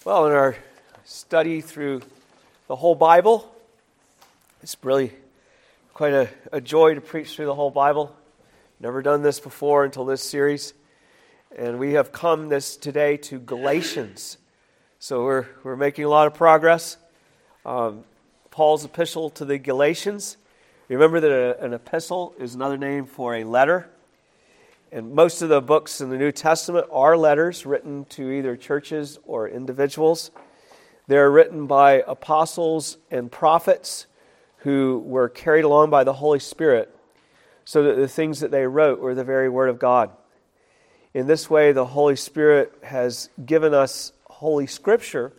Well, in our study through the whole Bible, it's really quite a joy to preach through the whole Bible. Never done this before until this series. And we have come today to Galatians. So we're making a lot of progress. Paul's epistle to the Galatians. Remember that an epistle is another name for a letter. And most of the books in the New Testament are letters written to either churches or individuals. They're written by apostles and prophets who were carried along by the Holy Spirit so that the things that they wrote were the very Word of God. In this way, the Holy Spirit has given us Holy Scripture,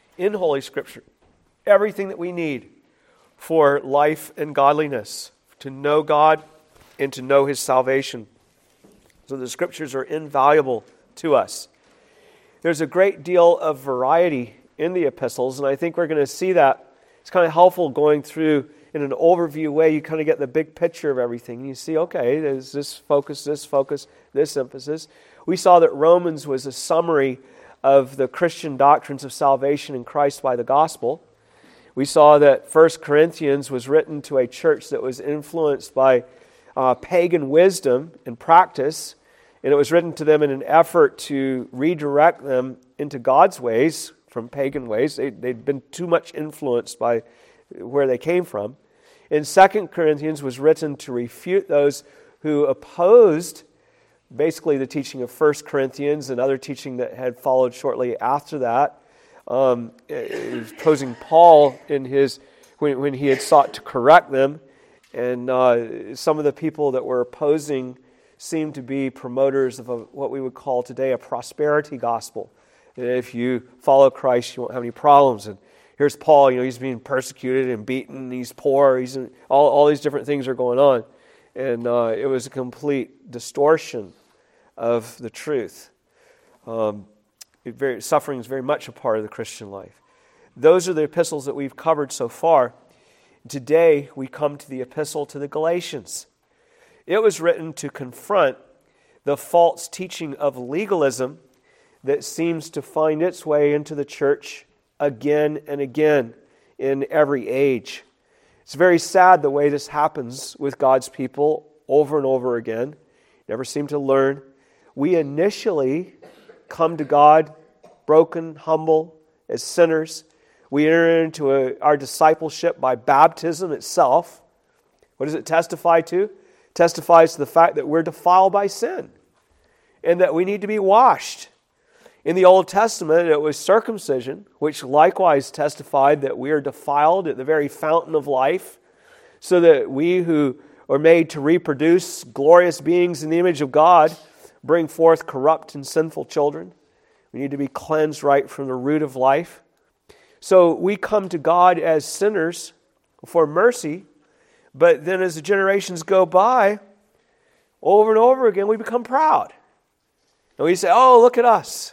everything that we need for life and godliness, to know God and to know His salvation. So the Scriptures are invaluable to us. There's a great deal of variety in the epistles, and I think we're going to see that. It's kind of helpful going through in an overview way. You kind of get the big picture of everything. You see, okay, there's this focus, this emphasis. We saw that Romans was a summary of the Christian doctrines of salvation in Christ by the gospel. We saw that 1 Corinthians was written to a church that was influenced by pagan wisdom and practice, and it was written to them in an effort to redirect them into God's ways from pagan ways. They'd been too much influenced by where they came from. And 2 Corinthians was written to refute those who opposed basically the teaching of 1 Corinthians and other teaching that had followed shortly after that. It was opposing Paul when he had sought to correct them. And some of the people that were opposing seemed to be promoters of what we would call today a prosperity gospel. That if you follow Christ, you won't have any problems. And here's Paul, he's being persecuted and beaten, he's poor, all these different things are going on. And it was a complete distortion of the truth. Suffering is very much a part of the Christian life. Those are the epistles that we've covered so far. Today, we come to the epistle to the Galatians. It was written to confront the false teaching of legalism that seems to find its way into the church again and again in every age. It's very sad the way this happens with God's people over and over again. Never seem to learn. We initially come to God broken, humble, as sinners. We enter into our discipleship by baptism itself. What does it testify to? It testifies to the fact that we're defiled by sin and that we need to be washed. In the Old Testament, it was circumcision, which likewise testified that we are defiled at the very fountain of life, so that we who are made to reproduce glorious beings in the image of God bring forth corrupt and sinful children. We need to be cleansed right from the root of life. So we come to God as sinners for mercy, but then as the generations go by, over and over again, we become proud. And we say, oh, look at us.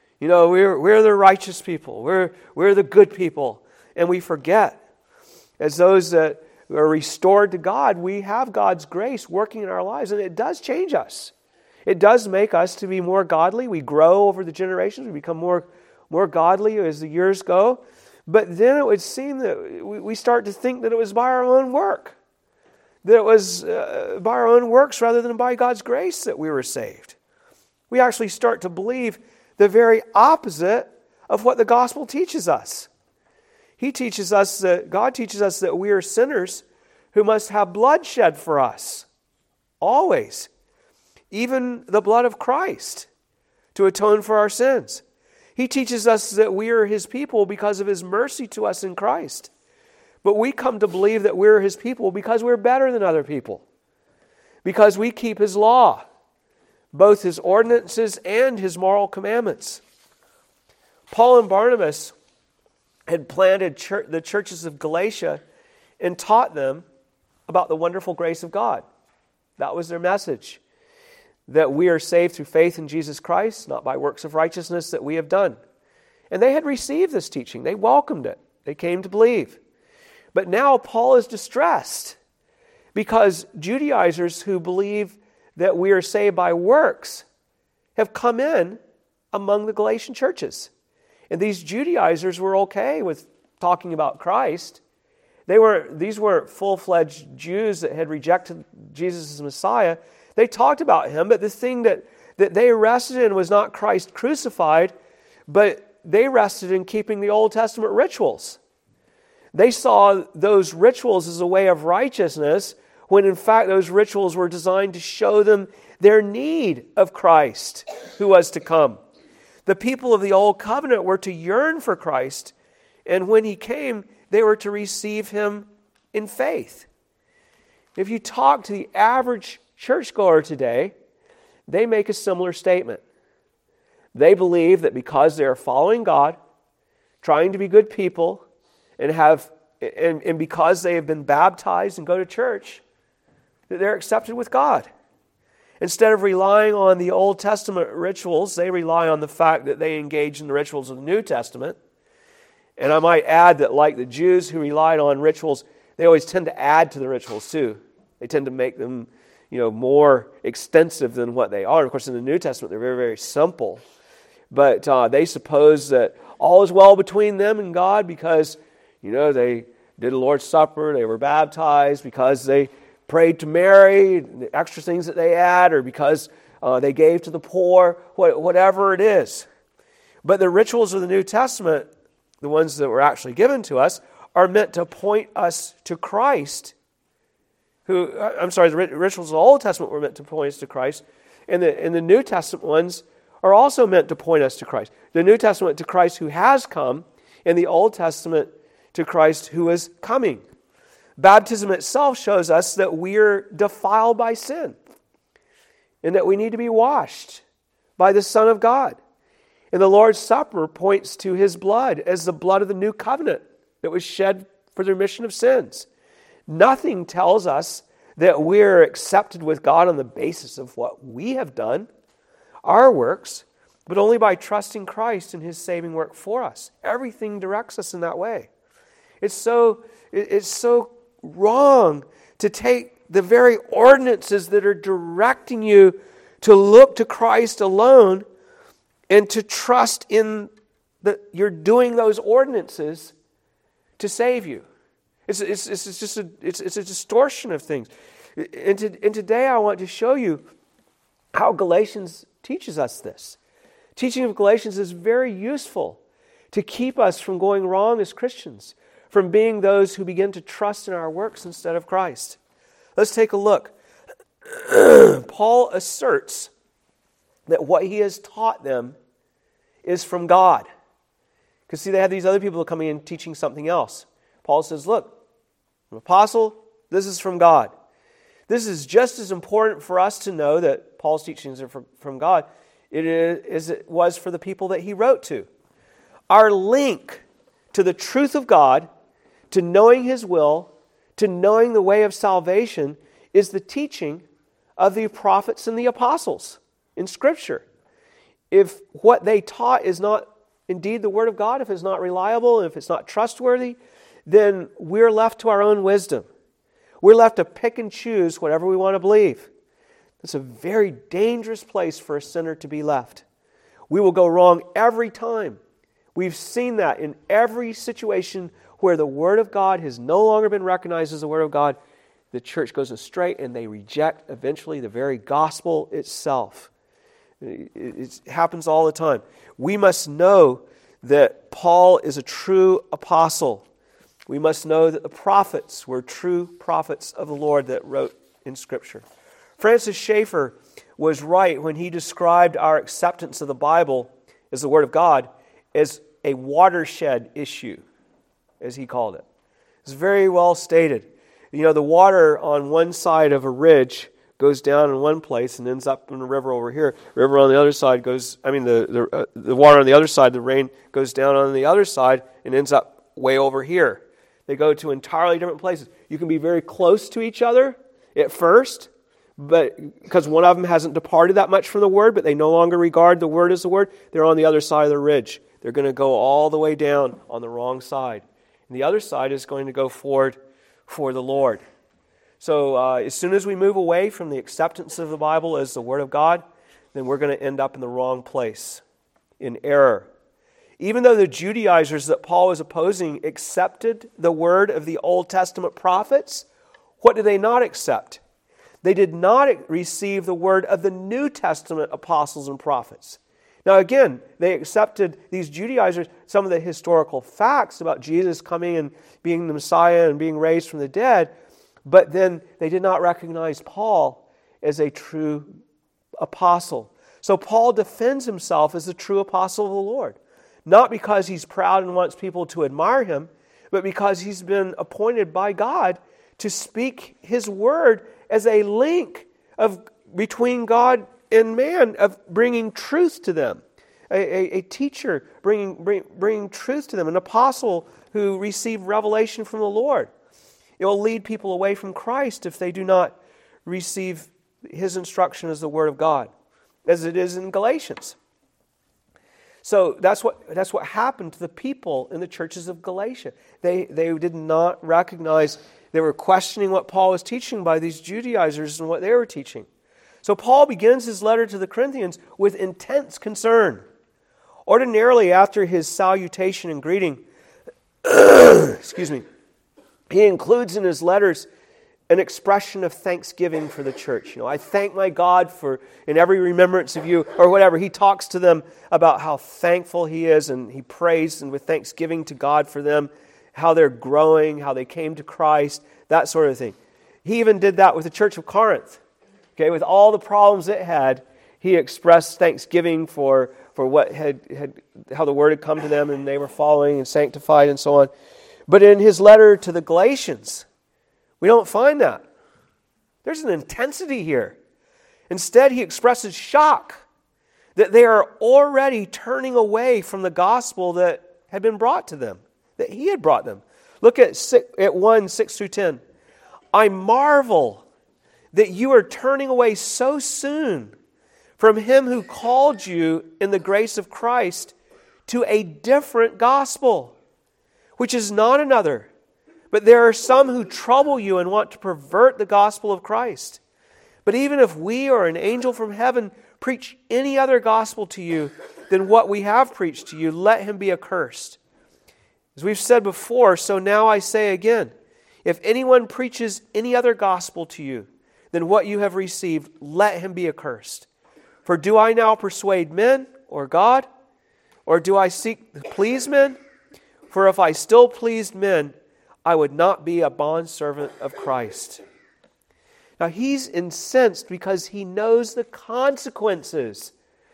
We're the righteous people. We're the good people. And we forget, as those that are restored to God, we have God's grace working in our lives, and it does change us. It does make us to be more godly. We grow over the generations. We become more godly as the years go. But then it would seem that we start to think that it was by our own work. That it was by our own works rather than by God's grace that we were saved. We actually start to believe the very opposite of what the gospel teaches us. God teaches us that we are sinners who must have blood shed for us. Always. Even the blood of Christ to atone for our sins. He teaches us that we are His people because of His mercy to us in Christ. But we come to believe that we're His people because we're better than other people. Because we keep His law, both His ordinances and His moral commandments. Paul and Barnabas had planted the churches of Galatia and taught them about the wonderful grace of God. That was their message. That we are saved through faith in Jesus Christ, not by works of righteousness that we have done. And they had received this teaching. They welcomed it. They came to believe. But now Paul is distressed because Judaizers who believe that we are saved by works have come in among the Galatian churches. And these Judaizers were okay with talking about Christ. These weren't full-fledged Jews that had rejected Jesus as Messiah. They talked about him, but the thing that they rested in was not Christ crucified, but they rested in keeping the Old Testament rituals. They saw those rituals as a way of righteousness, when in fact those rituals were designed to show them their need of Christ who was to come. The people of the Old Covenant were to yearn for Christ, and when he came, they were to receive him in faith. If you talk to the average churchgoer today, they make a similar statement. They believe that because they are following God, trying to be good people, and because they have been baptized and go to church, that they're accepted with God. Instead of relying on the Old Testament rituals, they rely on the fact that they engage in the rituals of the New Testament. And I might add that, like the Jews who relied on rituals, they always tend to add to the rituals too. They tend to make them, more extensive than what they are. Of course, in the New Testament, they're very, very simple. But they suppose that all is well between them and God because, they did the Lord's Supper, they were baptized, because they prayed to Mary, the extra things that they add, or because they gave to the poor, whatever it is. But the rituals of the New Testament, the ones that were actually given to us, are meant to point us to Christ. The rituals of the Old Testament were meant to point us to Christ, and the New Testament ones are also meant to point us to Christ. The New Testament to Christ who has come, and the Old Testament to Christ who is coming. Baptism itself shows us that we're defiled by sin, and that we need to be washed by the Son of God. And the Lord's Supper points to his blood as the blood of the new covenant that was shed for the remission of sins. Nothing tells us that we're accepted with God on the basis of what we have done, our works, but only by trusting Christ and his saving work for us. Everything directs us in that way. It's so wrong to take the very ordinances that are directing you to look to Christ alone and to trust in that you're doing those ordinances to save you. It's a distortion of things. And today I want to show you how Galatians teaches us this. Teaching of Galatians is very useful to keep us from going wrong as Christians, from being those who begin to trust in our works instead of Christ. Let's take a look. Paul asserts that what he has taught them is from God. Because see, they had these other people coming in teaching something else. Paul says, look, I'm an apostle, this is from God. This is just as important for us to know that Paul's teachings are from God as it was for the people that he wrote to. Our link to the truth of God, to knowing his will, to knowing the way of salvation, is the teaching of the prophets and the apostles in Scripture. If what they taught is not indeed the Word of God, if it's not reliable, if it's not trustworthy, then we're left to our own wisdom. We're left to pick and choose whatever we want to believe. It's a very dangerous place for a sinner to be left. We will go wrong every time. We've seen that in every situation where the Word of God has no longer been recognized as the Word of God. The church goes astray and they reject eventually the very gospel itself. It happens all the time. We must know that Paul is a true apostle. We must know that the prophets were true prophets of the Lord that wrote in Scripture. Francis Schaeffer was right when he described our acceptance of the Bible as the Word of God as a watershed issue, as he called it. It's very well stated. The water on one side of a ridge goes down in one place and ends up in a river over here. River on the other side the water on the other side, the rain goes down on the other side and ends up way over here. They go to entirely different places. You can be very close to each other at first, but because one of them hasn't departed that much from the Word, but they no longer regard the Word as the Word, they're on the other side of the ridge. They're going to go all the way down on the wrong side. And the other side is going to go forward for the Lord. So as soon as we move away from the acceptance of the Bible as the Word of God, then we're going to end up in the wrong place, in error. Even though the Judaizers that Paul was opposing accepted the word of the Old Testament prophets, what did they not accept? They did not receive the word of the New Testament apostles and prophets. Now again, they accepted, these Judaizers, some of the historical facts about Jesus coming and being the Messiah and being raised from the dead, but then they did not recognize Paul as a true apostle. So Paul defends himself as a true apostle of the Lord. Not because he's proud and wants people to admire him, but because he's been appointed by God to speak his word as a link between God and man, of bringing truth to them. A teacher bringing truth to them. An apostle who received revelation from the Lord. It will lead people away from Christ if they do not receive his instruction as the word of God, as it is in Galatians. So that's what happened to the people in the churches of Galatia. They did not recognize, they were questioning what Paul was teaching by these Judaizers and what they were teaching. So Paul begins his letter to the Corinthians with intense concern. Ordinarily, after his salutation and greeting, he includes in his letters an expression of thanksgiving for the church. I thank my God for in every remembrance of you, or whatever. He talks to them about how thankful he is, and he prays and with thanksgiving to God for them, how they're growing, how they came to Christ, that sort of thing. He even did that with the church of Corinth. Okay, with all the problems it had, he expressed thanksgiving for what how the word had come to them and they were following and sanctified and so on. But in his letter to the Galatians, we don't find that. There's an intensity here. Instead, he expresses shock that they are already turning away from the gospel that had been brought to them, that he had brought them. Look at 1, 6 through 10. I marvel that you are turning away so soon from him who called you in the grace of Christ to a different gospel, which is not another. But there are some who trouble you and want to pervert the gospel of Christ. But even if we or an angel from heaven preach any other gospel to you than what we have preached to you, let him be accursed. As we've said before, so now I say again, if anyone preaches any other gospel to you than what you have received, let him be accursed. For do I now persuade men or God? Or do I seek to please men? For if I still pleased men, I would not be a bondservant of Christ. Now he's incensed because he knows the consequences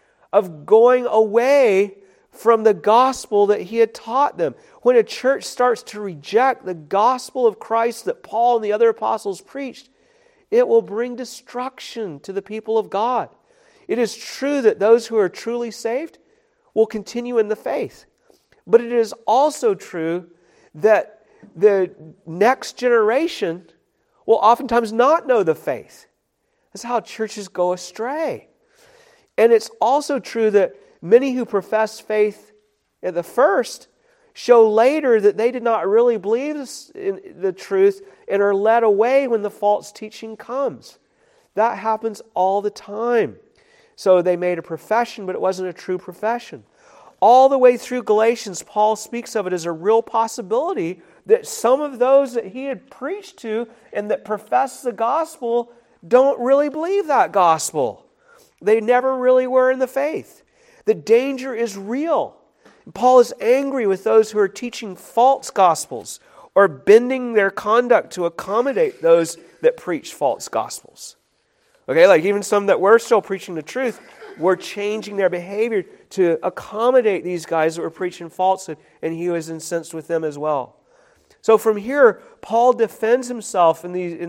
of going away from the gospel that he had taught them. When a church starts to reject the gospel of Christ that Paul and the other apostles preached, it will bring destruction to the people of God. It is true that those who are truly saved will continue in the faith. But it is also true that the next generation will oftentimes not know the faith. That's how churches go astray. And it's also true that many who profess faith at the first show later that they did not really believe in the truth and are led away when the false teaching comes. That happens all the time. So they made a profession, but it wasn't a true profession. All the way through Galatians, Paul speaks of it as a real possibility that some of those that he had preached to and that profess the gospel don't really believe that gospel. They never really were in the faith. The danger is real. Paul is angry with those who are teaching false gospels or bending their conduct to accommodate those that preach false gospels. Okay, like even some that were still preaching the truth were changing their behavior to accommodate these guys that were preaching falsehood, and he was incensed with them as well. So from here, Paul defends himself in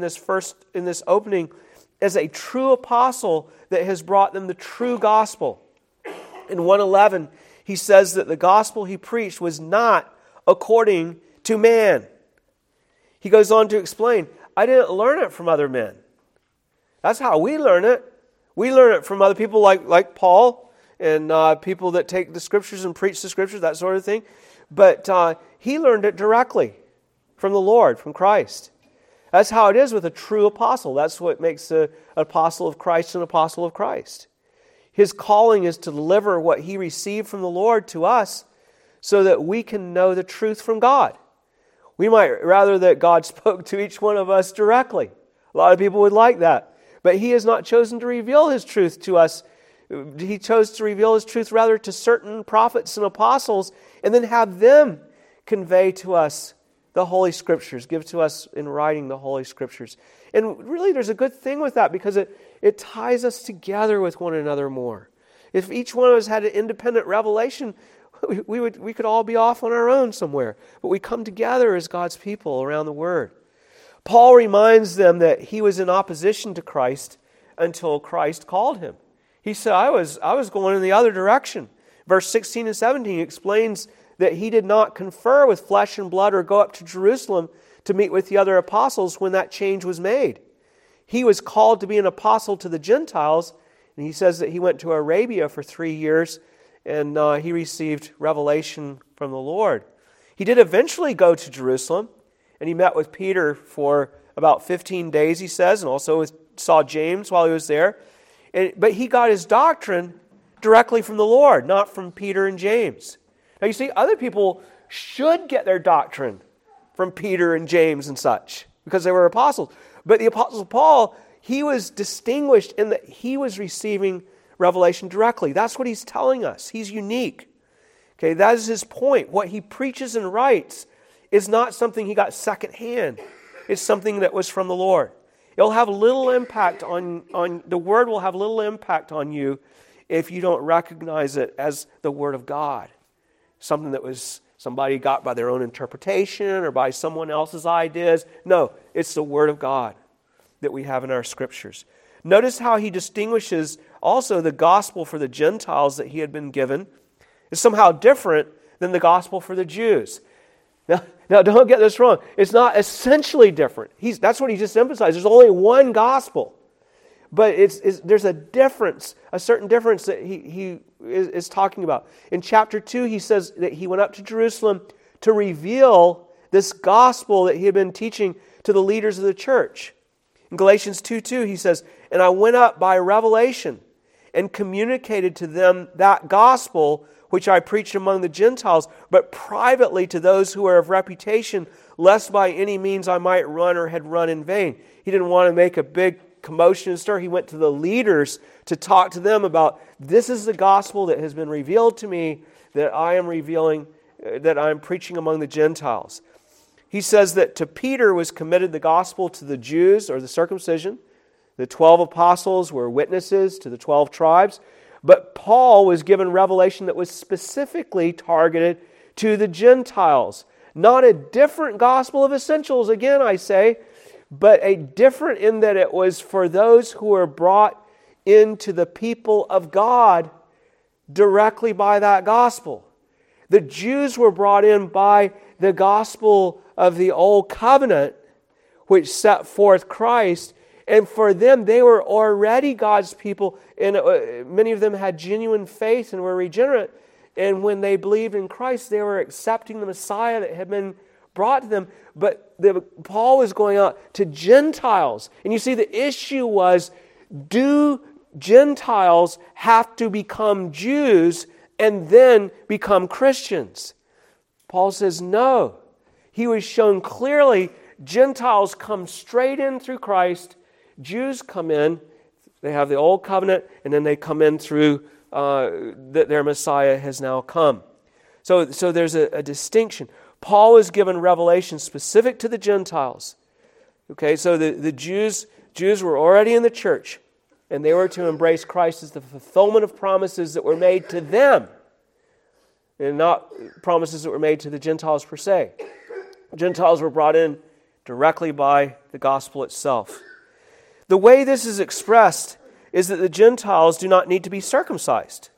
this opening as a true apostle that has brought them the true gospel. In 1:11, he says that the gospel he preached was not according to man. He goes on to explain, I didn't learn it from other men. That's how we learn it. We learn it from other people like Paul and people that take the Scriptures and preach the Scriptures, that sort of thing. But he learned it directly from the Lord, from Christ. That's how it is with a true apostle. That's what makes an apostle of Christ an apostle of Christ. His calling is to deliver what he received from the Lord to us so that we can know the truth from God. We might rather that God spoke to each one of us directly. A lot of people would like that. But He has not chosen to reveal His truth to us. He chose to reveal His truth rather to certain prophets and apostles, and then have them convey to us the Holy Scriptures, give to us in writing the Holy Scriptures. And really there's a good thing with that, because it ties us together with one another more. If each one of us had an independent revelation, we could all be off on our own somewhere. But we come together as God's people around the Word. Paul reminds them that he was in opposition to Christ until Christ called him. He said, I was going in the other direction. Verse 16 and 17 explains that he did not confer with flesh and blood or go up to Jerusalem to meet with the other apostles when that change was made. He was called to be an apostle to the Gentiles, and he says that he went to Arabia for 3 years, and he received revelation from the Lord. He did eventually go to Jerusalem, and he met with Peter for about 15 days, he says, and also saw James while he was there. But he got his doctrine directly from the Lord, not from Peter and James. Now you see, other people should get their doctrine from Peter and James and such, because they were apostles. But the Apostle Paul, he was distinguished in that he was receiving revelation directly. That's what he's telling us. He's unique. Okay, that is his point. What he preaches and writes is not something he got secondhand. It's something that was from the Lord. It'll have little impact on the Word will have little impact on you if you don't recognize it as the Word of God. Something that was somebody got by their own interpretation or by someone else's ideas. No, it's the Word of God that we have in our Scriptures. Notice how he distinguishes also the gospel for the Gentiles that he had been given is somehow different than the gospel for the Jews. Now, don't get this wrong. It's not essentially different. That's what he just emphasized. There's only one gospel. But there's a difference, a certain difference that he is talking about. In chapter 2, he says that he went up to Jerusalem to reveal this gospel that he had been teaching to the leaders of the church. In Galatians 2:2, he says, "And I went up by revelation and communicated to them that gospel which I preached among the Gentiles, but privately to those who are of reputation, lest by any means I might run or had run in vain." He didn't want to make a big commotion and stir. He went to the leaders to talk to them about, this is the gospel that has been revealed to me, that I am revealing, that I am preaching among the Gentiles. He says that to Peter was committed the gospel to the Jews, or the circumcision. The 12 apostles were witnesses to the 12 tribes. But Paul was given revelation that was specifically targeted to the Gentiles. Not a different gospel of essentials, again I say, but a different in that it was for those who were brought into the people of God directly by that gospel. The Jews were brought in by the gospel of the Old Covenant, which set forth Christ. And for them, they were already God's people, and many of them had genuine faith and were regenerate. And when they believed in Christ, they were accepting the Messiah that had been brought to them. But Paul was going out to Gentiles. And you see, the issue was, do Gentiles have to become Jews and then become Christians? Paul says no. He was shown clearly Gentiles come straight in through Christ. Jews come in, they have the Old Covenant, and then they come in through that their Messiah has now come. So there's a distinction. Paul is given revelation specific to the Gentiles. Okay, so the Jews were already in the church, and they were to embrace Christ as the fulfillment of promises that were made to them, and not promises that were made to the Gentiles per se. Gentiles were brought in directly by the gospel itself. The way this is expressed is that the Gentiles do not need to be circumcised,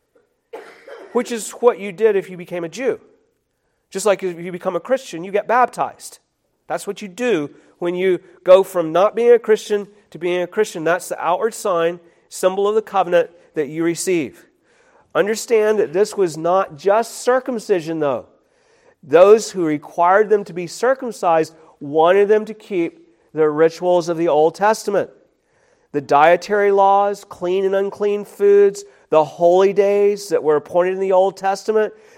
which is what you did if you became a Jew. Just like if you become a Christian, you get baptized. That's what you do when you go from not being a Christian to being a Christian. That's the outward sign, symbol of the covenant that you receive. Understand that this was not just circumcision, though. Those who required them to be circumcised wanted them to keep the rituals of the Old Testament. The dietary laws, clean and unclean foods, the holy days that were appointed in the Old Testament,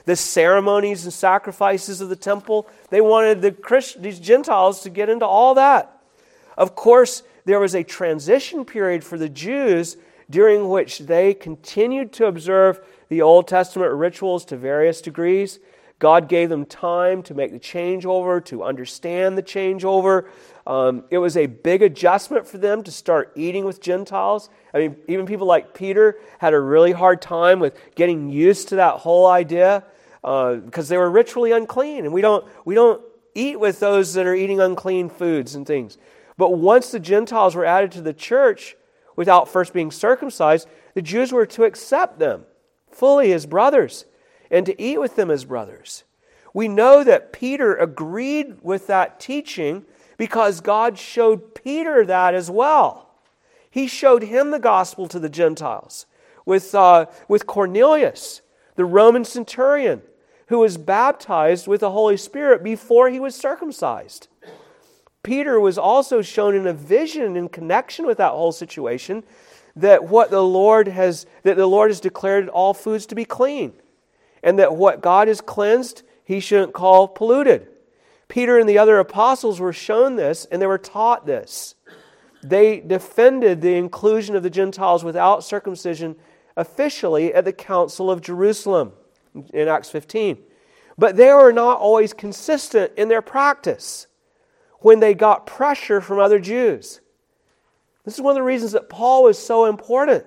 the ceremonies and sacrifices of the temple. They wanted these Gentiles to get into all that. Of course, there was a transition period for the Jews during which they continued to observe the Old Testament rituals to various degrees. God gave them time to make the changeover, to understand the changeover. It was a big adjustment for them to start eating with Gentiles. I mean, even people like Peter had a really hard time with getting used to that whole idea because they were ritually unclean, and we don't eat with those that are eating unclean foods and things. But once the Gentiles were added to the church without first being circumcised, the Jews were to accept them fully as brothers and to eat with them as brothers. We know that Peter agreed with that teaching because God showed Peter that as well. He showed him the gospel to the Gentiles with Cornelius, the Roman centurion, who was baptized with the Holy Spirit before he was circumcised. Peter was also shown in a vision in connection with that whole situation that the Lord has declared all foods to be clean, and that what God has cleansed, he shouldn't call polluted. Peter and the other apostles were shown this, and they were taught this. They defended the inclusion of the Gentiles without circumcision officially at the Council of Jerusalem in Acts 15. But they were not always consistent in their practice when they got pressure from other Jews. This is one of the reasons that Paul was so important.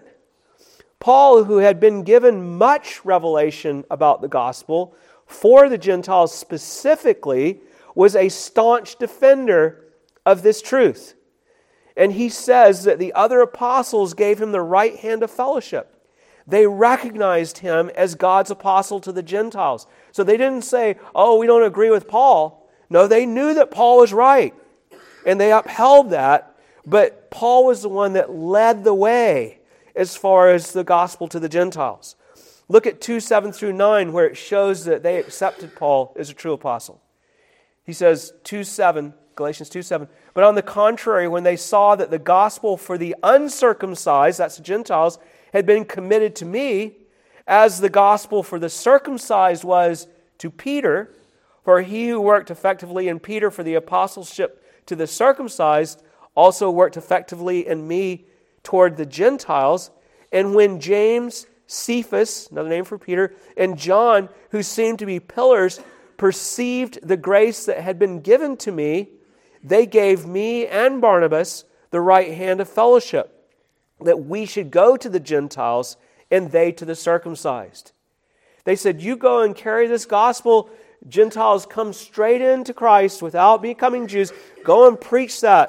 Paul, who had been given much revelation about the gospel for the Gentiles specifically, was a staunch defender of this truth. And he says that the other apostles gave him the right hand of fellowship. They recognized him as God's apostle to the Gentiles. So they didn't say, oh, we don't agree with Paul. No, they knew that Paul was right, and they upheld that, but Paul was the one that led the way as far as the gospel to the Gentiles. Look at 2:7-9, where it shows that they accepted Paul as a true apostle. He says, Galatians 2:7, but on the contrary, when they saw that the gospel for the uncircumcised, that's the Gentiles, had been committed to me, as the gospel for the circumcised was to Peter, for he who worked effectively in Peter for the apostleship to the circumcised also worked effectively in me toward the Gentiles. And when James, Cephas, another name for Peter, and John, who seemed to be pillars, perceived the grace that had been given to me, they gave me and Barnabas the right hand of fellowship, that we should go to the Gentiles and they to the circumcised. They said, you go and carry this gospel. Gentiles come straight into Christ without becoming Jews. Go and preach that.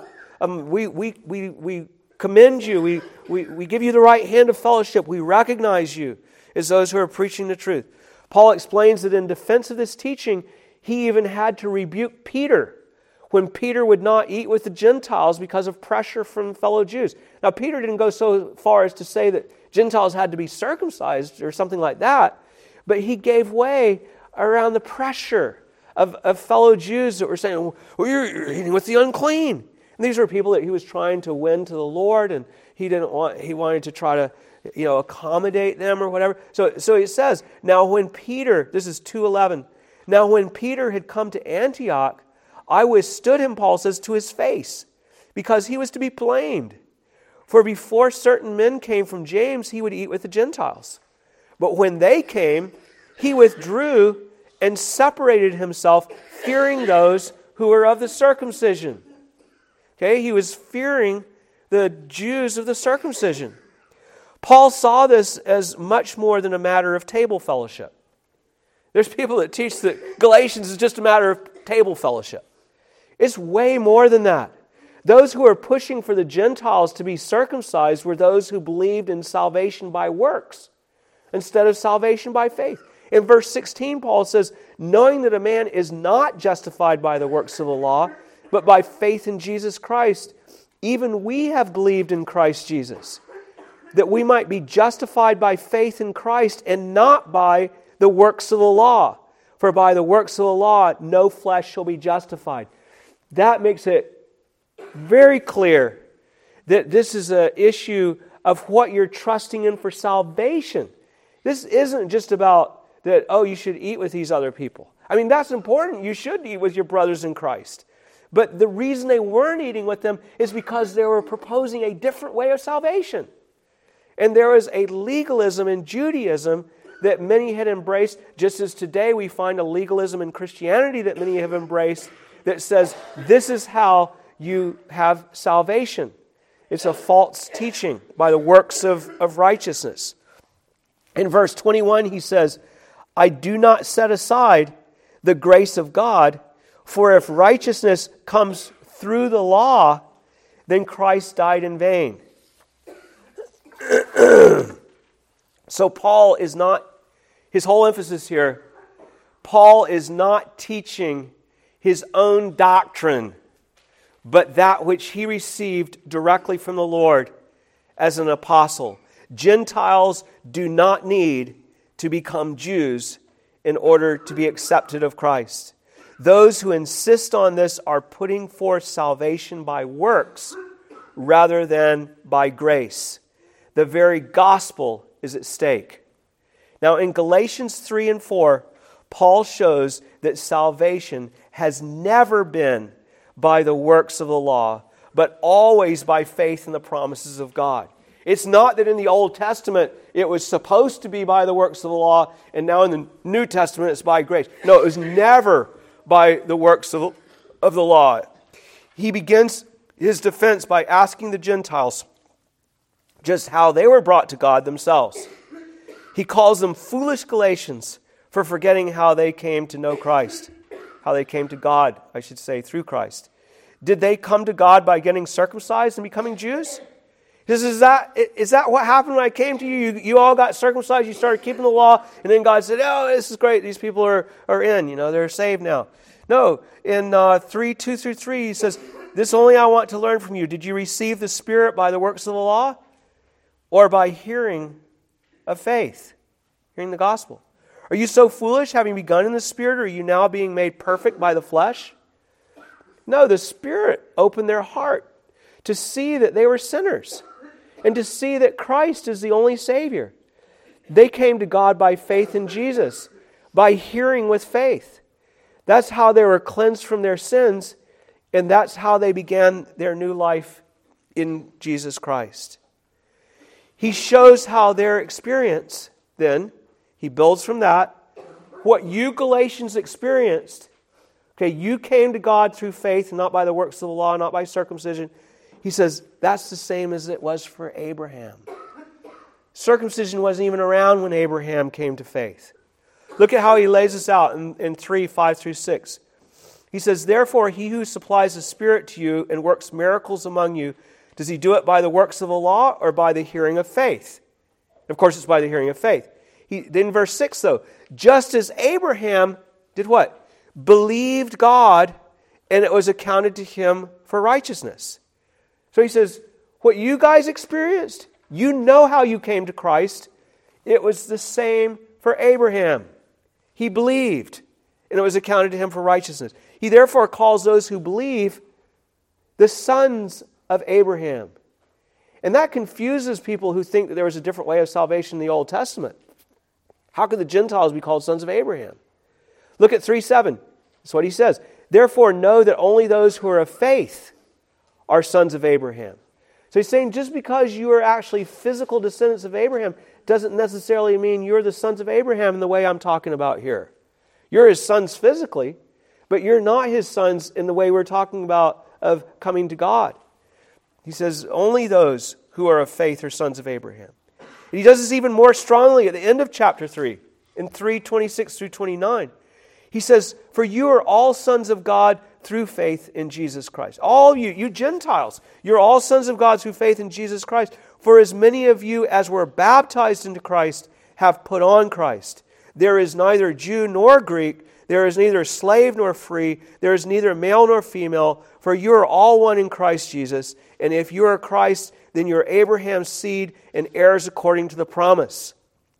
We commend you. We give you the right hand of fellowship. We recognize you as those who are preaching the truth. Paul explains that in defense of this teaching, he even had to rebuke Peter when Peter would not eat with the Gentiles because of pressure from fellow Jews. Now, Peter didn't go so far as to say that Gentiles had to be circumcised or something like that, but he gave way around the pressure of fellow Jews that were saying, well, you're eating with the unclean. And these were people that he was trying to win to the Lord, and he wanted to try to accommodate them or whatever. So it says, now when Peter, this is 2:11, now when Peter had come to Antioch, I withstood him, Paul says, to his face, because he was to be blamed. For before certain men came from James, he would eat with the Gentiles. But when they came, he withdrew and separated himself, fearing those who were of the circumcision. Okay, he was fearing the Jews of the circumcision. Paul saw this as much more than a matter of table fellowship. There's people that teach that Galatians is just a matter of table fellowship. It's way more than that. Those who were pushing for the Gentiles to be circumcised were those who believed in salvation by works instead of salvation by faith. In verse 16, Paul says, knowing that a man is not justified by the works of the law, but by faith in Jesus Christ, even we have believed in Christ Jesus, that we might be justified by faith in Christ and not by the works of the law. For by the works of the law, no flesh shall be justified. That makes it very clear that this is an issue of what you're trusting in for salvation. This isn't just about that, oh, you should eat with these other people. I mean, that's important. You should eat with your brothers in Christ. But the reason they weren't eating with them is because they were proposing a different way of salvation. And there was a legalism in Judaism that many had embraced, just as today we find a legalism in Christianity that many have embraced that says this is how you have salvation. It's a false teaching by the works of righteousness. In verse 21, he says, I do not set aside the grace of God, for if righteousness comes through the law, then Christ died in vain. So Paul is not, his whole emphasis here, Paul is not teaching his own doctrine, but that which he received directly from the Lord as an apostle. Gentiles do not need to become Jews in order to be accepted of Christ. Those who insist on this are putting forth salvation by works rather than by grace. The very gospel is at stake. Now in Galatians 3 and 4, Paul shows that salvation has never been by the works of the law, but always by faith in the promises of God. It's not that in the Old Testament it was supposed to be by the works of the law, and now in the New Testament it's by grace. No, it was never by the works of the law. He begins his defense by asking the Gentiles just how they were brought to God themselves. He calls them foolish Galatians for forgetting how they came to know Christ, how they came to God, I should say, through Christ. Did they come to God by getting circumcised and becoming Jews? He says, is that what happened when I came to you? You all got circumcised, you started keeping the law, and then God said, oh, this is great, these people are in, they're saved now. No, in 3:2-3, he says, this only I want to learn from you. Did you receive the Spirit by the works of the law, or by hearing of faith, hearing the gospel? Are you so foolish, having begun in the Spirit, or are you now being made perfect by the flesh? No, the Spirit opened their heart to see that they were sinners and to see that Christ is the only Savior. They came to God by faith in Jesus, by hearing with faith. That's how they were cleansed from their sins, and that's how they began their new life in Jesus Christ. He shows how their experience, then, he builds from that, what you Galatians experienced. Okay, you came to God through faith, not by the works of the law, not by circumcision. He says, that's the same as it was for Abraham. Circumcision wasn't even around when Abraham came to faith. Look at how he lays this out in 3:5-6. He says, therefore, he who supplies the Spirit to you and works miracles among you, does he do it by the works of the law or by the hearing of faith? Of course, it's by the hearing of faith. Then verse 6, though, just as Abraham did what? Believed God, and it was accounted to him for righteousness. So he says, what you guys experienced, you know how you came to Christ. It was the same for Abraham. He believed, and it was accounted to him for righteousness. He therefore calls those who believe the sons of Abraham. And that confuses people who think that there was a different way of salvation in the Old Testament. How could the Gentiles be called sons of Abraham? Look at 3:7. That's what he says. Therefore know that only those who are of faith are sons of Abraham. So he's saying just because you are actually physical descendants of Abraham doesn't necessarily mean you're the sons of Abraham in the way I'm talking about here. You're his sons physically, but you're not his sons in the way we're talking about of coming to God. He says only those who are of faith are sons of Abraham. And he does this even more strongly at the end of chapter 3, in 3:26-29. He says, for you are all sons of God through faith in Jesus Christ. All you Gentiles, you're all sons of God through faith in Jesus Christ. For as many of you as were baptized into Christ have put on Christ. There is neither Jew nor Greek. There is neither slave nor free. There is neither male nor female. For you are all one in Christ Jesus. And if you are Christ, then you are Abraham's seed and heirs according to the promise.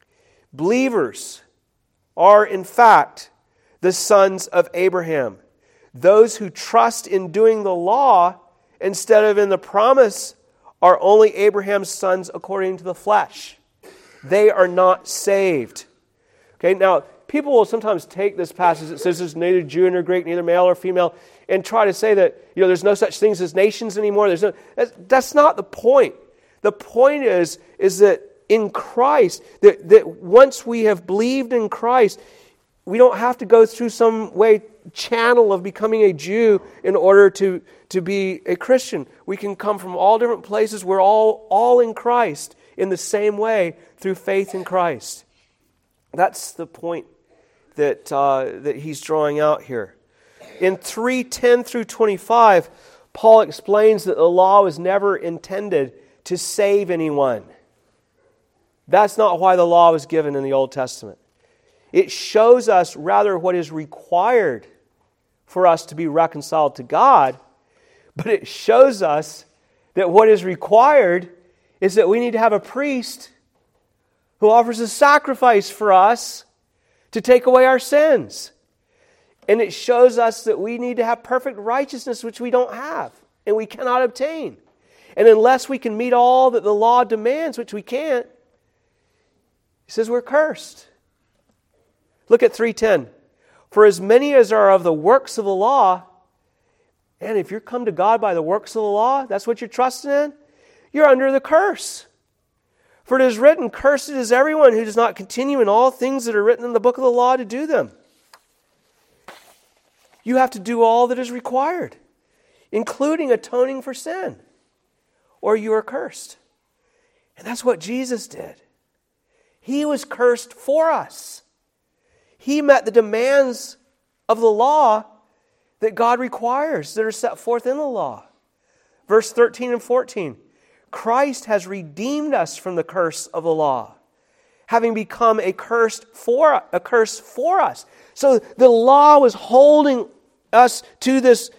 Believers are, in fact, the sons of Abraham. Those who trust in doing the law instead of in the promise are only Abraham's sons according to the flesh. They are not saved. Okay, now people will sometimes take this passage that says there's neither Jew nor Greek, neither male or female, and try to say that, there's no such things as nations anymore. That's not the point. The point is that in Christ, that once we have believed in Christ, we don't have to go through some channel of becoming a Jew in order to be a Christian. We can come from all different places. We're all in Christ in the same way through faith in Christ. That's the point that he's drawing out here. In 3:10 through 25, Paul explains that the law was never intended to save anyone. That's not why the law was given in the Old Testament. It shows us rather what is required for us to be reconciled to God, but it shows us that what is required is that we need to have a priest who offers a sacrifice for us to take away our sins. And it shows us that we need to have perfect righteousness, which we don't have and we cannot obtain. And unless we can meet all that the law demands, which we can't, he says we're cursed. Look at 3:10. For as many as are of the works of the law, and if you're come to God by the works of the law, that's what you're trusting in, you're under the curse. For it is written, cursed is everyone who does not continue in all things that are written in the book of the law to do them. You have to do all that is required, including atoning for sin, or you are cursed. And that's what Jesus did. He was cursed for us. He met the demands of the law that God requires, that are set forth in the law. Verse 13 and 14. Christ has redeemed us from the curse of the law, having become a curse for us. So the law was holding us to this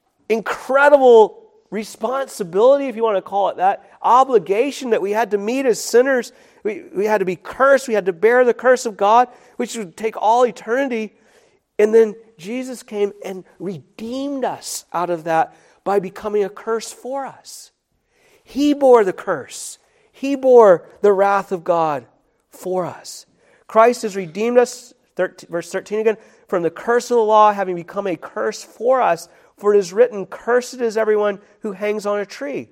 incredible responsibility, if you want to call it that, obligation that we had to meet as sinners. We had to be cursed. We had to bear the curse of God, which would take all eternity. And then Jesus came and redeemed us out of that by becoming a curse for us. He bore the curse. He bore the wrath of God for us. Christ has redeemed us, verse 13 again, from the curse of the law, having become a curse for us. For it is written, cursed is everyone who hangs on a tree,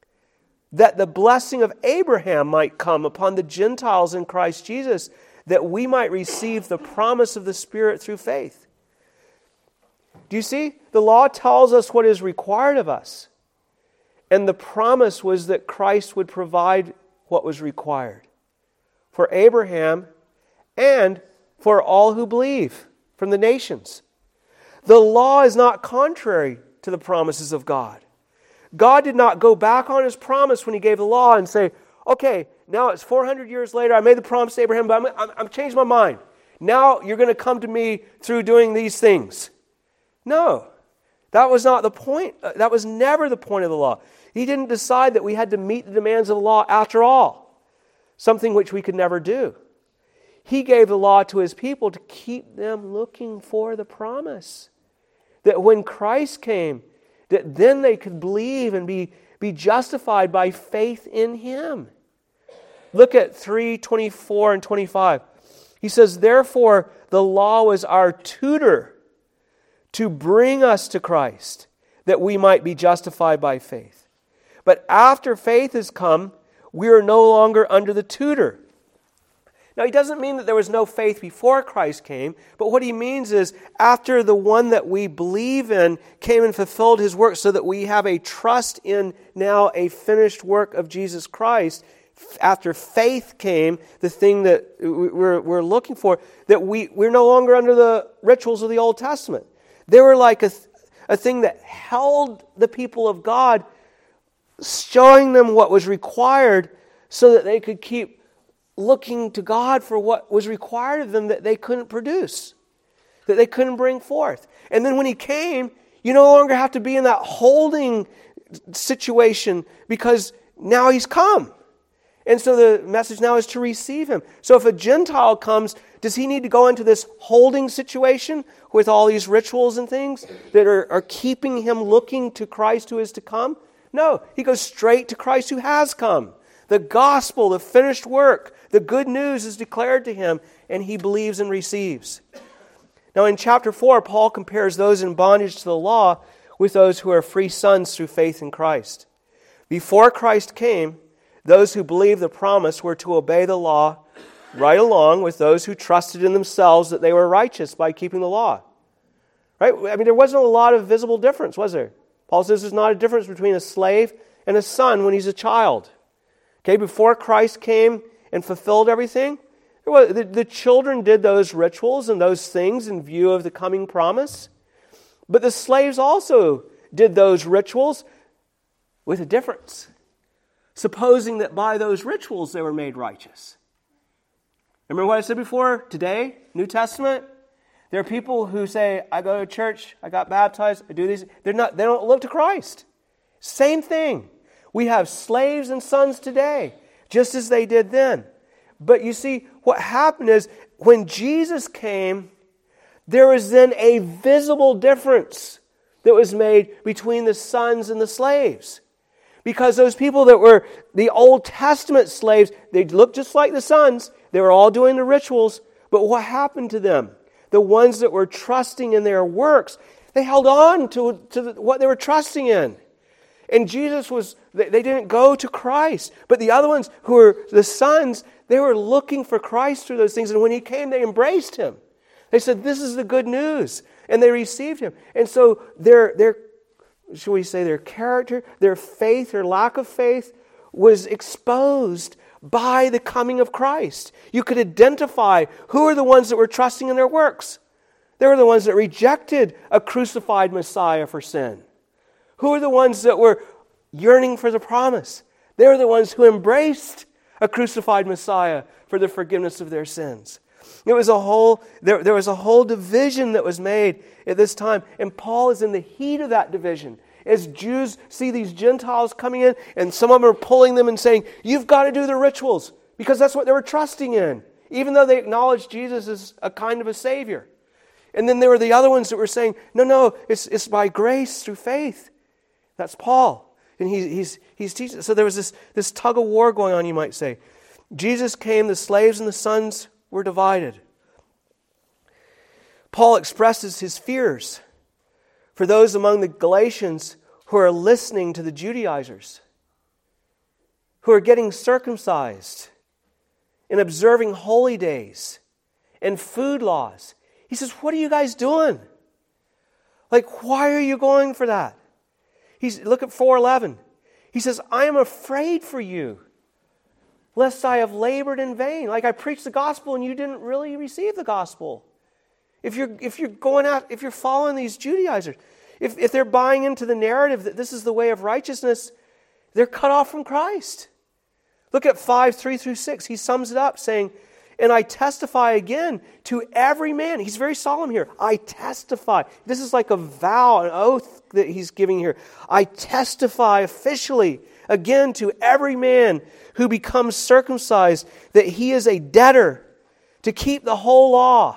that the blessing of Abraham might come upon the Gentiles in Christ Jesus, that we might receive the promise of the Spirit through faith. Do you see? The law tells us what is required of us. And the promise was that Christ would provide what was required for Abraham and for all who believe from the nations. The law is not contrary to the promises of God. God did not go back on His promise when He gave the law and say, okay, now it's 400 years later, I made the promise to Abraham, but I'm changed my mind. Now you're going to come to me through doing these things. No, that was not the point. That was never the point of the law. He didn't decide that we had to meet the demands of the law after all, something which we could never do. He gave the law to His people to keep them looking for the promise. That when Christ came, that then they could believe and be justified by faith in Him. Look at 3:24 and 25. He says, therefore the law was our tutor to bring us to Christ, that we might be justified by faith. But after faith has come, we are no longer under the tutor. Now, he doesn't mean that there was no faith before Christ came, but what he means is after the one that we believe in came and fulfilled His work, so that we have a trust in now a finished work of Jesus Christ, after faith came, the thing that we're looking for, that we're no longer under the rituals of the Old Testament. They were like a thing that held the people of God, showing them what was required so that they could keep looking to God for what was required of them that they couldn't produce, that they couldn't bring forth. And then when He came, you no longer have to be in that holding situation because now He's come. And so the message now is to receive Him. So if a Gentile comes, does he need to go into this holding situation with all these rituals and things that are keeping him looking to Christ who is to come? No, he goes straight to Christ who has come. The gospel, the finished work, the good news is declared to him, and he believes and receives. Now in chapter 4, Paul compares those in bondage to the law with those who are free sons through faith in Christ. Before Christ came, those who believed the promise were to obey the law right along with those who trusted in themselves that they were righteous by keeping the law. Right? I mean, there wasn't a lot of visible difference, was there? Paul says there's not a difference between a slave and a son when he's a child. Okay, before Christ came and fulfilled everything, the children did those rituals and those things in view of the coming promise. But the slaves also did those rituals with a difference, supposing that by those rituals they were made righteous. Remember what I said before? Today, New Testament, there are people who say, I go to church, I got baptized, I do these. They don't look to Christ. Same thing. We have slaves and sons today, just as they did then. But you see, what happened is, when Jesus came, there was then a visible difference that was made between the sons and the slaves. Because those people that were the Old Testament slaves, they looked just like the sons. They were all doing the rituals. But what happened to them? The ones that were trusting in their works, they held on to what they were trusting in. And they didn't go to Christ. But the other ones who were the sons, they were looking for Christ through those things. And when he came, they embraced him. They said, this is the good news. And they received him. And so their should we say their character, their faith, their lack of faith was exposed by the coming of Christ. You could identify who are the ones that were trusting in their works. They were the ones that rejected a crucified Messiah for sin. Who are the ones that were yearning for the promise? They were the ones who embraced a crucified Messiah for the forgiveness of their sins. There was a whole division that was made at this time. And Paul is in the heat of that division. As Jews see these Gentiles coming in, and some of them are pulling them and saying, you've got to do the rituals, because that's what they were trusting in, even though they acknowledged Jesus as a kind of a Savior. And then there were the other ones that were saying, no, it's by grace through faith. That's Paul. And he's teaching. So there was this tug of war going on, you might say. Jesus came, the slaves and the sons were divided. Paul expresses his fears for those among the Galatians who are listening to the Judaizers, who are getting circumcised and observing holy days and food laws. He says, what are you guys doing? Like, why are you going for that? Look at 4:11. He says, I am afraid for you, lest I have labored in vain. Like, I preached the gospel and you didn't really receive the gospel. If you're following these Judaizers, if they're buying into the narrative that this is the way of righteousness, they're cut off from Christ. Look at 5:3-6. He sums it up saying, and I testify again to every man. He's very solemn here. I testify. This is like a vow, an oath that he's giving here. I testify officially again to every man who becomes circumcised that he is a debtor to keep the whole law.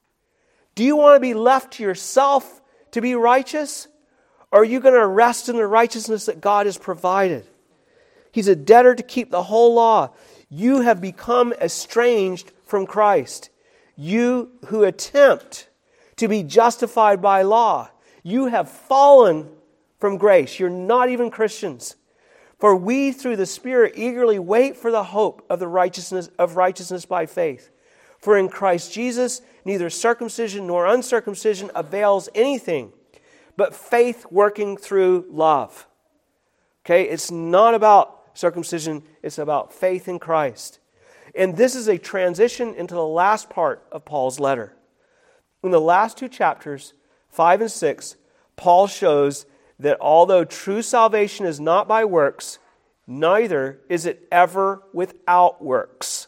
Do you want to be left to yourself to be righteous? Or are you going to rest in the righteousness that God has provided? He's a debtor to keep the whole law. You have become estranged from Christ. You who attempt to be justified by law, you have fallen from grace. You're not even Christians. For we through the Spirit eagerly wait for the hope of the righteousness by faith. For in Christ Jesus, neither circumcision nor uncircumcision avails anything, but faith working through love. Okay, it's not about circumcision, it's about faith in Christ. And this is a transition into the last part of Paul's letter. In the last two chapters, 5 and 6, Paul shows that although true salvation is not by works, neither is it ever without works.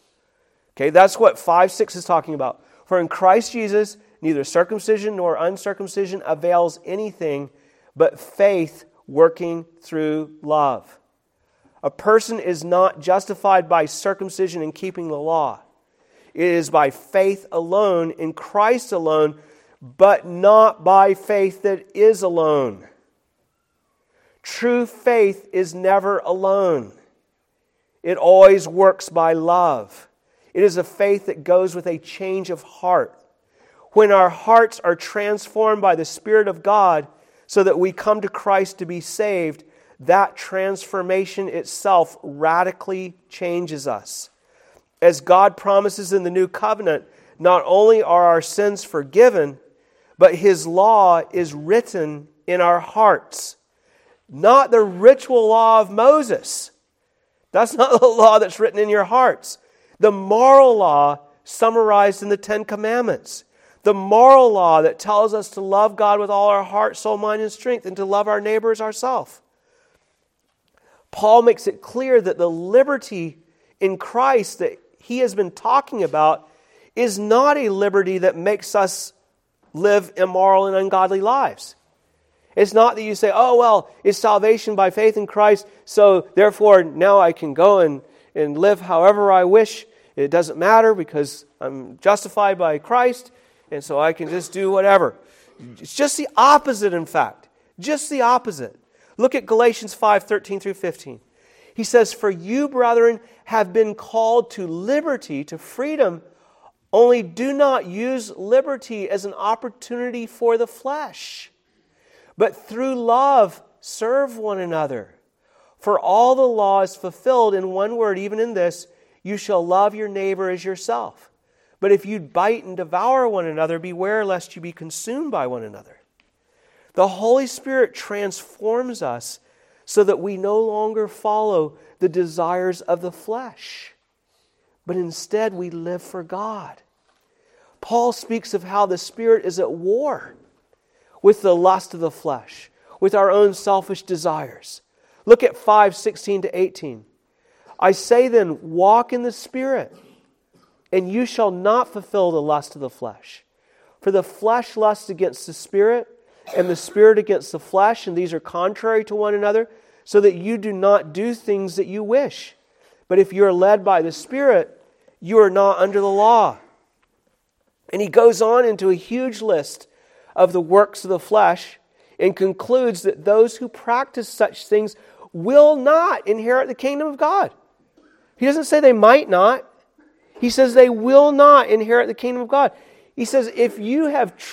Okay, that's what 5:6 is talking about. For in Christ Jesus, neither circumcision nor uncircumcision avails anything, but faith working through love. A person is not justified by circumcision and keeping the law. It is by faith alone, in Christ alone, but not by faith that is alone. True faith is never alone. It always works by love. It is a faith that goes with a change of heart. When our hearts are transformed by the Spirit of God so that we come to Christ to be saved, that transformation itself radically changes us. As God promises in the new covenant, not only are our sins forgiven, but His law is written in our hearts. Not the ritual law of Moses. That's not the law that's written in your hearts. The moral law summarized in the Ten Commandments. The moral law that tells us to love God with all our heart, soul, mind, and strength, and to love our neighbor as ourselves. Paul makes it clear that the liberty in Christ that he has been talking about is not a liberty that makes us live immoral and ungodly lives. It's not that you say, oh, well, it's salvation by faith in Christ, so therefore now I can go and live however I wish. It doesn't matter because I'm justified by Christ, and so I can just do whatever. It's just the opposite, in fact. Just the opposite. Look at Galatians 5:13 through 15. He says, "For you, brethren, have been called to liberty, to freedom, only do not use liberty as an opportunity for the flesh, but through love serve one another. For all the law is fulfilled in one word, even in this, you shall love your neighbor as yourself. But if you bite and devour one another, beware lest you be consumed by one another." The Holy Spirit transforms us so that we no longer follow the desires of the flesh, but instead we live for God. Paul speaks of how the Spirit is at war with the lust of the flesh, with our own selfish desires. Look at 5:16 to 18. "I say then, walk in the Spirit, and you shall not fulfill the lust of the flesh. For the flesh lusts against the Spirit, and the Spirit against the flesh, and these are contrary to one another, so that you do not do things that you wish. But if you are led by the Spirit, you are not under the law." And he goes on into a huge list of the works of the flesh and concludes that those who practice such things will not inherit the kingdom of God. He doesn't say they might not. He says they will not inherit the kingdom of God. He says if you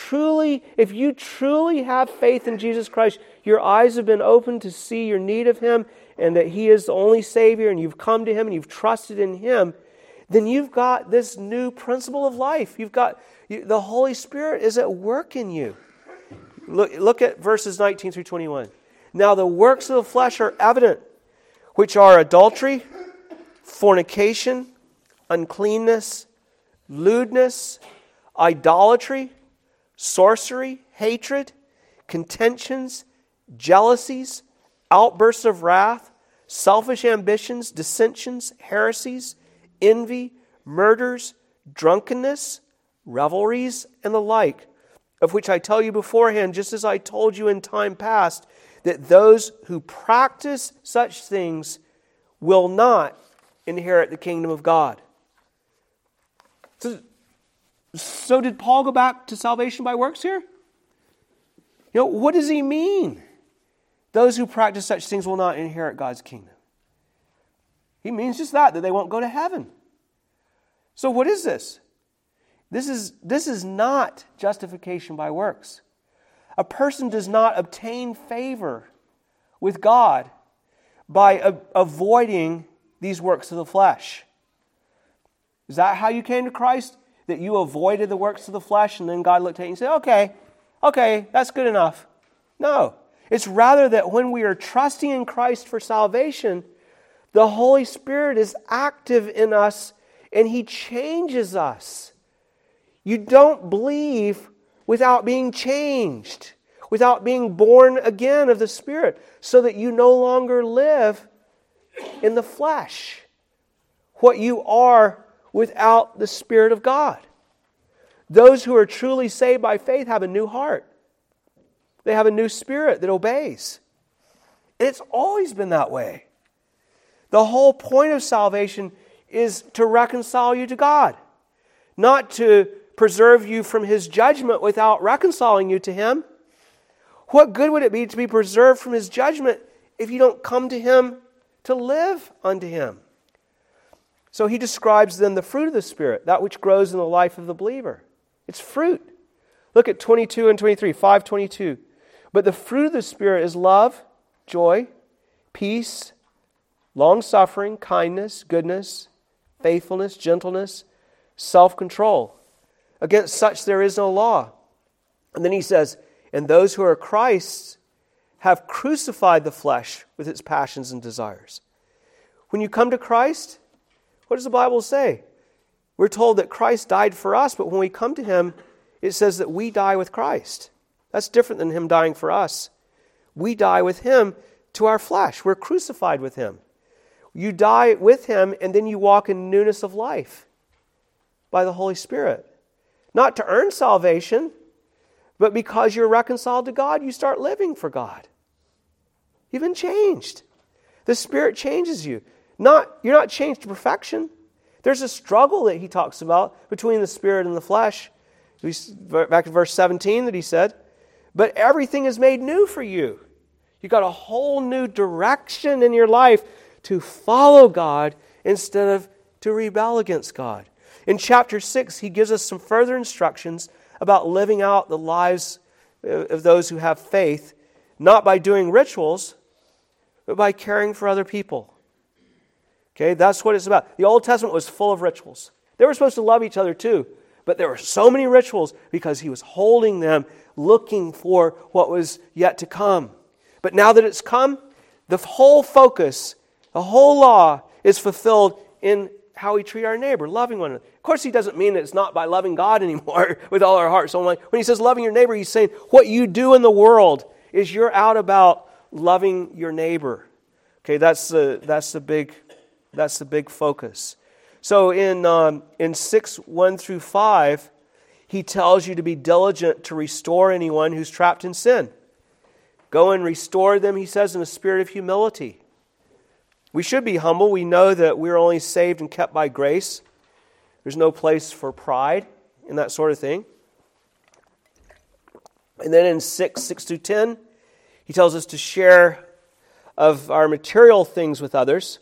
truly have faith in Jesus Christ, your eyes have been opened to see your need of Him and that He is the only Savior, and you've come to Him and you've trusted in Him, then you've got this new principle of life. The Holy Spirit is at work in you. Look at verses 19 through 21. "Now the works of the flesh are evident, which are adultery, fornication, uncleanness, lewdness, idolatry, sorcery, hatred, contentions, jealousies, outbursts of wrath, selfish ambitions, dissensions, heresies, envy, murders, drunkenness, revelries, and the like, of which I tell you beforehand, just as I told you in time past, that those who practice such things will not inherit the kingdom of God." So did Paul go back to salvation by works here? What does he mean? Those who practice such things will not inherit God's kingdom. He means just that they won't go to heaven. So what is this? This is not justification by works. A person does not obtain favor with God by avoiding these works of the flesh. Is that how you came to Christ? That you avoided the works of the flesh and then God looked at you and said, okay, that's good enough. No. It's rather that when we are trusting in Christ for salvation, the Holy Spirit is active in us and He changes us. You don't believe without being changed, without being born again of the Spirit, so that you no longer live in the flesh, what you are without the Spirit of God. Those who are truly saved by faith have a new heart. They have a new spirit that obeys. It's always been that way. The whole point of salvation is to reconcile you to God, not to preserve you from His judgment without reconciling you to Him. What good would it be to be preserved from His judgment if you don't come to Him to live unto Him? So he describes then the fruit of the Spirit, that which grows in the life of the believer. It's fruit. Look at 22 and 23, 5:22. But the fruit of the Spirit is love, joy, peace, long-suffering, kindness, goodness, faithfulness, gentleness, self-control. Against such there is no law. And then he says, and those who are Christ's have crucified the flesh with its passions and desires. When you come to Christ, what does the Bible say? We're told that Christ died for us, but when we come to Him, it says that we die with Christ. That's different than Him dying for us. We die with Him to our flesh. We're crucified with Him. You die with Him, and then you walk in newness of life by the Holy Spirit. Not to earn salvation, but because you're reconciled to God, you start living for God. You've been changed. The Spirit changes you. You're not changed to perfection. There's a struggle that he talks about between the Spirit and the flesh. Back in verse 17 that he said, but everything is made new for you. You've got a whole new direction in your life to follow God instead of to rebel against God. In chapter 6, he gives us some further instructions about living out the lives of those who have faith, not by doing rituals, but by caring for other people. Okay, that's what it's about. The Old Testament was full of rituals. They were supposed to love each other too, but there were so many rituals because he was holding them, looking for what was yet to come. But now that it's come, the whole focus, the whole law is fulfilled in how we treat our neighbor, loving one another. Of course, he doesn't mean that it's not by loving God anymore with all our heart, soul, and mind. When he says loving your neighbor, he's saying what you do in the world is you're out about loving your neighbor. Okay, that's the big focus. So in 6, 1 through 5, he tells you to be diligent to restore anyone who's trapped in sin. Go and restore them, he says, in a spirit of humility. We should be humble. We know that we're only saved and kept by grace. There's no place for pride and that sort of thing. And then in 6 through 10, he tells us to share of our material things with others.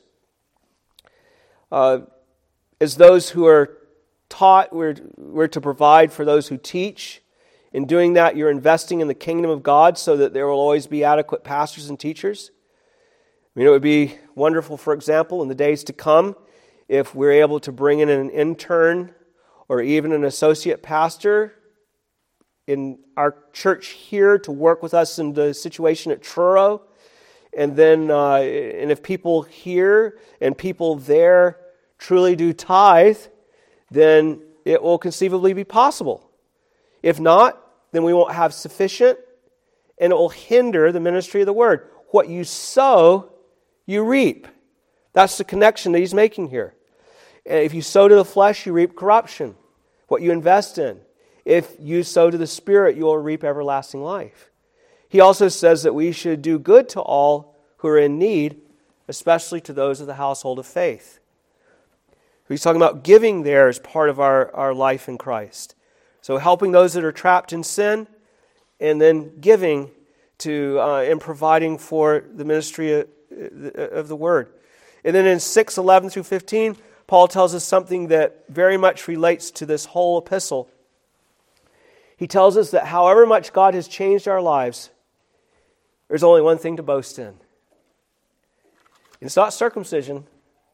As those who are taught, we're to provide for those who teach. In doing that, you're investing in the kingdom of God so that there will always be adequate pastors and teachers. I mean, it would be wonderful, for example, in the days to come, if we're able to bring in an intern or even an associate pastor in our church here to work with us in the situation at Truro. And then, and if people here and people there truly do tithe, then it will conceivably be possible. If not, then we won't have sufficient, and it will hinder the ministry of the word. What you sow, you reap. That's the connection that he's making here. If you sow to the flesh, you reap corruption, what you invest in. If you sow to the Spirit, you will reap everlasting life. He also says that we should do good to all who are in need, especially to those of the household of faith. He's talking about giving there as part of our life in Christ. So helping those that are trapped in sin, and then giving to and providing for the ministry of the Word. And then in 6, 11 through 15, Paul tells us something that very much relates to this whole epistle. He tells us that however much God has changed our lives, there's only one thing to boast in. It's not circumcision.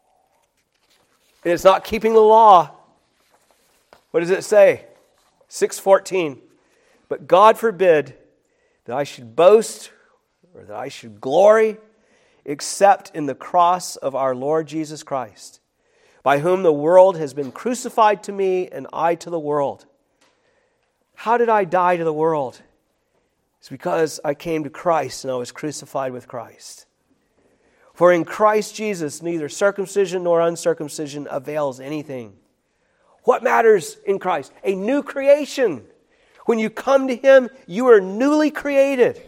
It's not keeping the law. What does it say? 6:14. But God forbid that I should boast or that I should glory except in the cross of our Lord Jesus Christ, by whom the world has been crucified to me and I to the world. How did I die to the world? It's because I came to Christ and I was crucified with Christ. For in Christ Jesus, neither circumcision nor uncircumcision avails anything. What matters in Christ? A new creation. When you come to Him, you are newly created.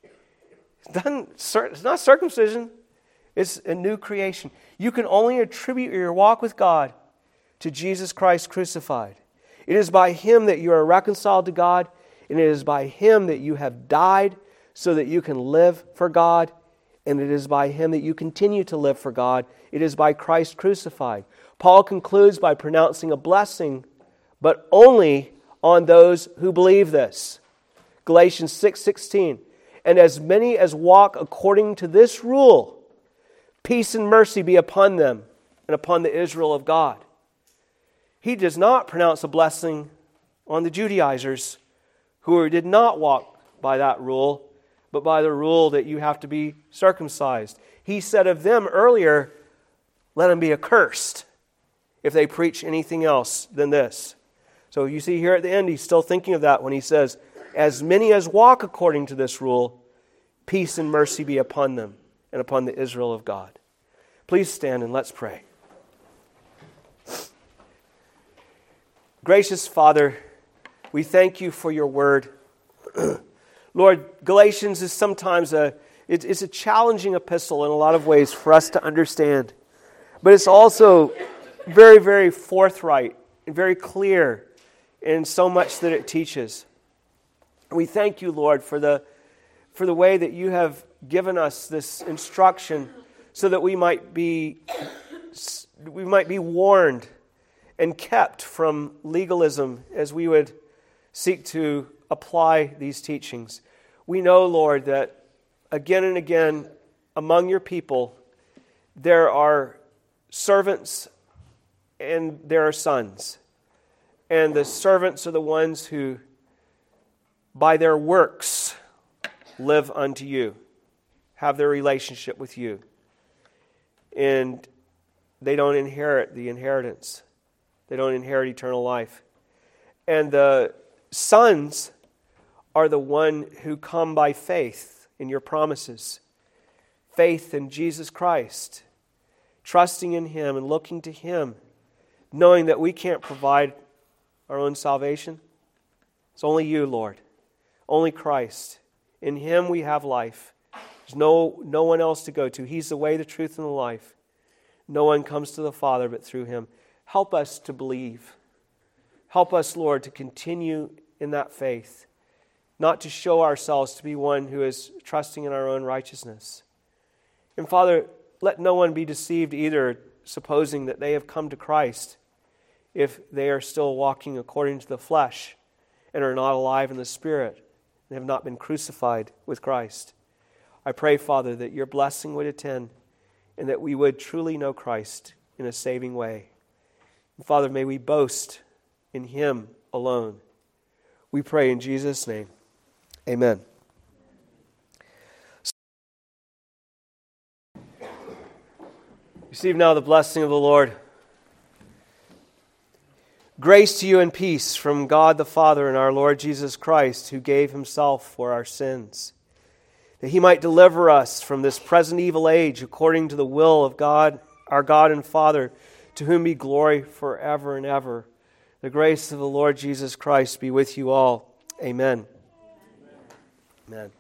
It's not circumcision. It's a new creation. You can only attribute your walk with God to Jesus Christ crucified. It is by Him that you are reconciled to God, and it is by Him that you have died so that you can live for God, and it is by Him that you continue to live for God. It is by Christ crucified. Paul concludes by pronouncing a blessing, but only on those who believe this. Galatians 6:16, and as many as walk according to this rule, peace and mercy be upon them and upon the Israel of God. He does not pronounce a blessing on the Judaizers who did not walk by that rule, but by the rule that you have to be circumcised. He said of them earlier, let them be accursed if they preach anything else than this. So you see here at the end, he's still thinking of that when he says, as many as walk according to this rule, peace and mercy be upon them and upon the Israel of God. Please stand and let's pray. Gracious Father, we thank you for your word. Lord, Galatians is sometimes it's a challenging epistle in a lot of ways for us to understand. But it's also very, very forthright and very clear in so much that it teaches. We thank you, Lord, for the way that you have given us this instruction so that we might be warned and kept from legalism as we would seek to apply these teachings. We know, Lord, that again and again among your people there are servants and there are sons. And the servants are the ones who, by their works, live unto you, have their relationship with you. And they don't inherit the inheritance. They don't inherit eternal life. And the sons are the one who come by faith in your promises. Faith in Jesus Christ. Trusting in Him and looking to Him. Knowing that we can't provide our own salvation. It's only you, Lord. Only Christ. In Him we have life. There's no one else to go to. He's the way, the truth, and the life. No one comes to the Father but through Him. Help us to believe. Help us, Lord, to continue in that faith. Not to show ourselves to be one who is trusting in our own righteousness. And Father, let no one be deceived either, supposing that they have come to Christ if they are still walking according to the flesh and are not alive in the Spirit and have not been crucified with Christ. I pray, Father, that your blessing would attend and that we would truly know Christ in a saving way. And Father, may we boast in Him alone. We pray in Jesus' name. Amen. Receive now the blessing of the Lord. Grace to you and peace from God the Father and our Lord Jesus Christ, who gave Himself for our sins, that He might deliver us from this present evil age according to the will of God, our God and Father, to whom be glory forever and ever. The grace of the Lord Jesus Christ be with you all. Amen. Amen.